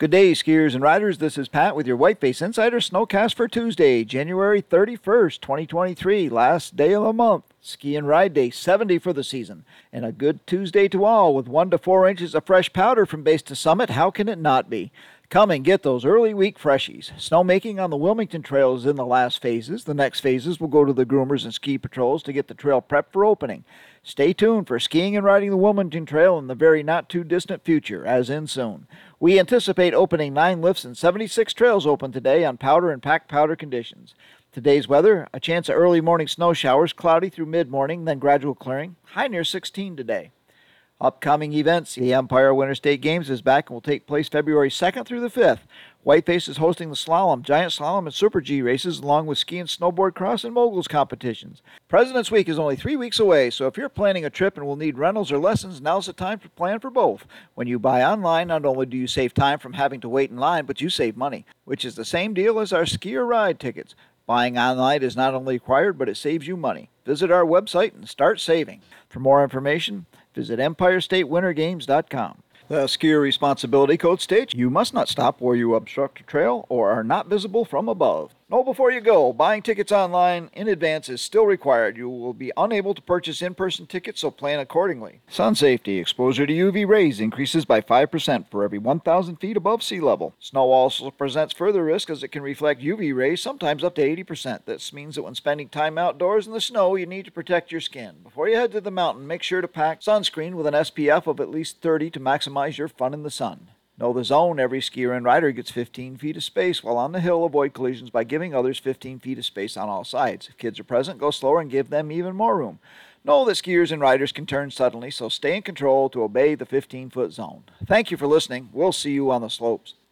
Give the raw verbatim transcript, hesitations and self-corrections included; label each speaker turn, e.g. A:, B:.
A: Good day, skiers and riders. This is Pat with your Whiteface Insider Snowcast for Tuesday, January thirty-first, twenty twenty-three, last day of the month. Ski and ride day, seventy for the season. And a good Tuesday to all with one to four inches of fresh powder from base to summit. How can it not be? Come and get those early week freshies. Snowmaking on the Wilmington Trail is in the last phases. The next phases will go to the groomers and ski patrols to get the trail prepped for opening. Stay tuned for skiing and riding the Wilmington Trail in the very not-too-distant future, as in soon. We anticipate opening nine lifts and seventy-six trails open today on powder and packed powder conditions. Today's weather, a chance of early morning snow showers, cloudy through mid-morning, then gradual clearing. High near sixteen today. Upcoming events, the Empire Winter State Games is back and will take place February second through the fifth. Whiteface is hosting the slalom, giant slalom, and super G races, along with ski and snowboard cross and moguls competitions. President's Week is only three weeks away, so if you're planning a trip and will need rentals or lessons, now's the time to plan for both. When you buy online, not only do you save time from having to wait in line, but you save money, which is the same deal as our ski or ride tickets. Buying online is not only required, but it saves you money. Visit our website and start saving. For more information, visit empire state winter games dot com. The skier responsibility code states you must not stop where you obstruct a trail or are not visible from above. Know before you go, buying tickets online in advance is still required. You will be unable to purchase in-person tickets, so plan accordingly. Sun safety. Exposure to U V rays increases by five percent for every one thousand feet above sea level. Snow also presents further risk as it can reflect U V rays, sometimes up to eighty percent. This means that when spending time outdoors in the snow, you need to protect your skin. Before you head to the mountain, make sure to pack sunscreen with an S P F of at least thirty to maximize your fun in the sun. Know the zone. Every skier and rider gets fifteen feet of space. While on the hill, avoid collisions by giving others fifteen feet of space on all sides. If kids are present, go slower and give them even more room. Know that skiers and riders can turn suddenly, so stay in control to obey the fifteen-foot zone. Thank you for listening. We'll see you on the slopes.